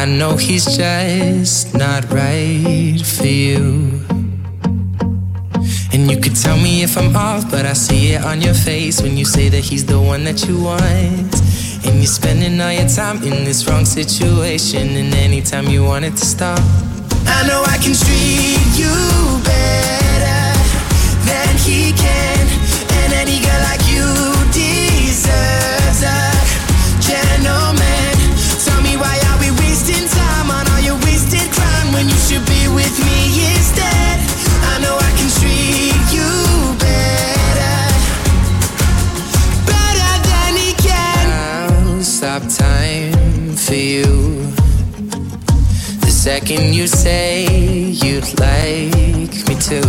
I know he's just not right for you. And you could tell me if I'm off, but I see it on your face when you say that he's the one that you want. And you're spending all your time in this wrong situation, and anytime you want it to stop, I know I can treat you better than he can. And any girl like you deserves a gentleman. Tell me, why are we wasting time on all your wasted crime when you should be with me instead? I know I can treat you better, better than he can. I'll stop time for you the second you say you'd like me to.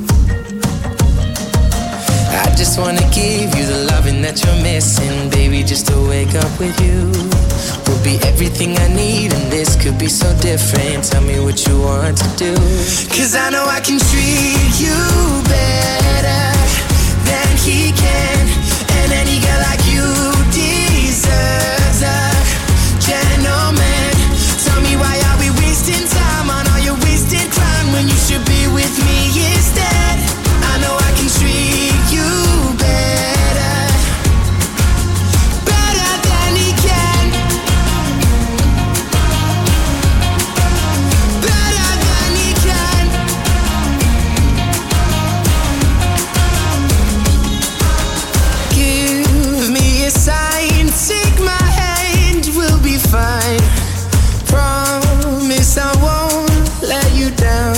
I just wanna give you the loving that you're missing, baby, just to wake up with you will be everything I need, and this could be so different. Tell me what you want to do, 'cause I know I can treat you better than he can. And any girl like you deserves a gentleman. Tell me, why are we wasting time on all your wasted crime when you should be with me instead? I know I can treat you better, better than he can, better than he can. Give me a sign, take my hand, we'll be fine. Promise I won't let you down.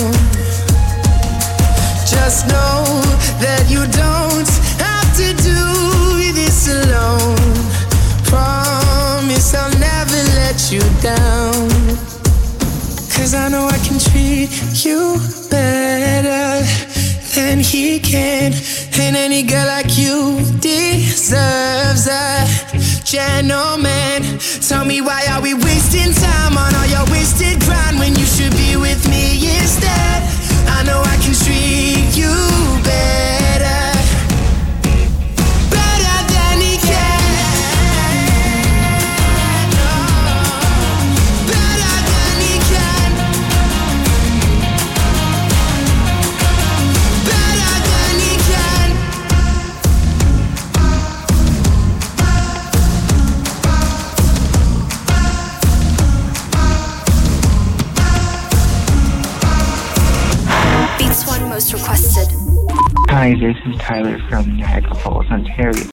Just know that you don't have to do this alone. Promise I'll never let you down, 'cause I know I can treat you better than he can. And any girl like you deserves a gentleman. Tell me, why are we wasting time on all your wasted grind when you should be with me instead? I know I can treat you better, better than he can, better than he can, better than he can. Beats One most requested. Hi, this is Tyler from Niagara Falls, Ontario.